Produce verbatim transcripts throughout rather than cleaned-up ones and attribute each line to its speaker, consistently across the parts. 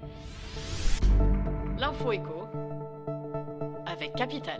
Speaker 1: L'info éco avec Capital.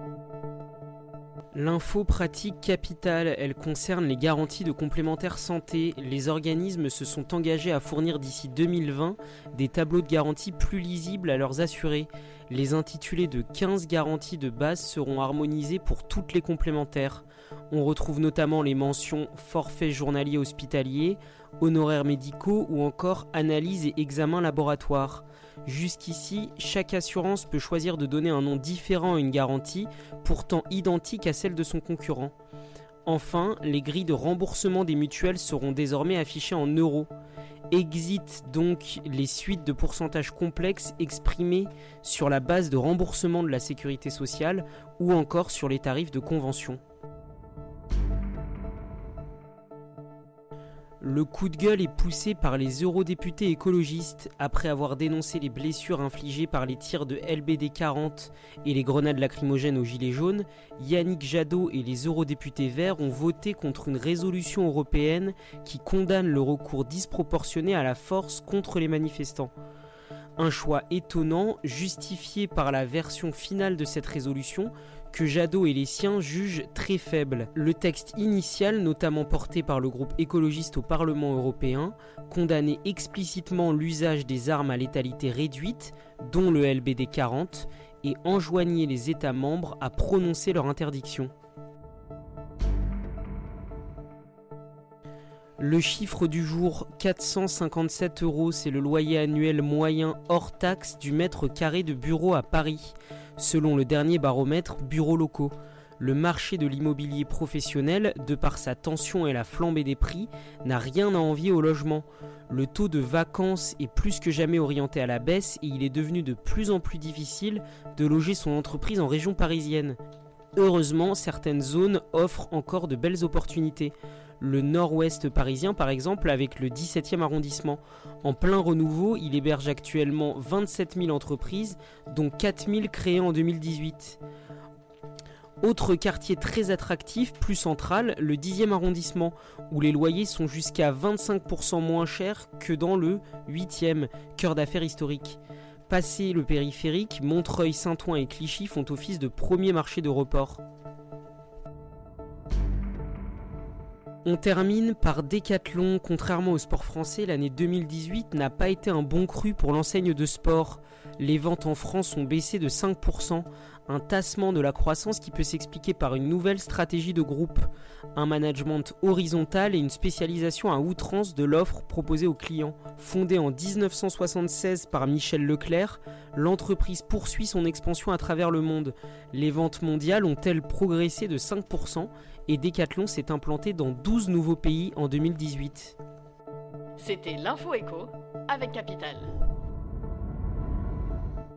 Speaker 2: L'info pratique Capital, elle concerne les garanties de complémentaire santé. Les organismes se sont engagés à fournir d'ici deux mille vingt des tableaux de garantie plus lisibles à leurs assurés. Les intitulés de quinze garanties de base seront harmonisés pour toutes les complémentaires. On retrouve notamment les mentions forfait journalier hospitalier, honoraires médicaux ou encore analyses et examens laboratoires. Jusqu'ici, chaque assurance peut choisir de donner un nom différent à une garantie, pourtant identique à celle de son concurrent. Enfin, les grilles de remboursement des mutuelles seront désormais affichées en euros. Exit donc les suites de pourcentages complexes exprimés sur la base de remboursement de la sécurité sociale ou encore sur les tarifs de convention. Le coup de gueule est poussé par les eurodéputés écologistes. Après avoir dénoncé les blessures infligées par les tirs de L B D quarante et les grenades lacrymogènes aux gilets jaunes, Yannick Jadot et les eurodéputés verts ont voté contre une résolution européenne qui condamne le recours disproportionné à la force contre les manifestants. Un choix étonnant, justifié par la version finale de cette résolution, que Jadot et les siens jugent très faible. Le texte initial, notamment porté par le groupe écologiste au Parlement européen, condamnait explicitement l'usage des armes à létalité réduite, dont le L B D quarante, et enjoignait les États membres à prononcer leur interdiction. Le chiffre du jour, quatre cent cinquante-sept euros, c'est le loyer annuel moyen hors taxe du mètre carré de bureau à Paris, selon le dernier baromètre Bureaux locaux. Le marché de l'immobilier professionnel, de par sa tension et la flambée des prix, n'a rien à envier au logement. Le taux de vacances est plus que jamais orienté à la baisse et il est devenu de plus en plus difficile de loger son entreprise en région parisienne. Heureusement, certaines zones offrent encore de belles opportunités. Le nord-ouest parisien par exemple avec le dix-septième arrondissement. En plein renouveau, il héberge actuellement vingt-sept mille entreprises, dont quatre mille créées en deux mille dix-huit. Autre quartier très attractif, plus central, le dixième arrondissement, où les loyers sont jusqu'à vingt-cinq pour cent moins chers que dans le huitième, cœur d'affaires historique. Passé le périphérique, Montreuil, Saint-Ouen et Clichy font office de premier marché de report. On termine par Decathlon. Contrairement au sport français, l'année deux mille dix-huit n'a pas été un bon cru pour l'enseigne de sport. Les ventes en France ont baissé de cinq pour cent, un tassement de la croissance qui peut s'expliquer par une nouvelle stratégie de groupe, un management horizontal et une spécialisation à outrance de l'offre proposée aux clients. Fondée en dix-neuf cent soixante-seize par Michel Leclerc, l'entreprise poursuit son expansion à travers le monde. Les ventes mondiales ont-elles progressé de cinq pour cent et Decathlon s'est implanté dans douze nouveaux pays en deux mille dix-huit.
Speaker 1: C'était l'info éco avec Capital.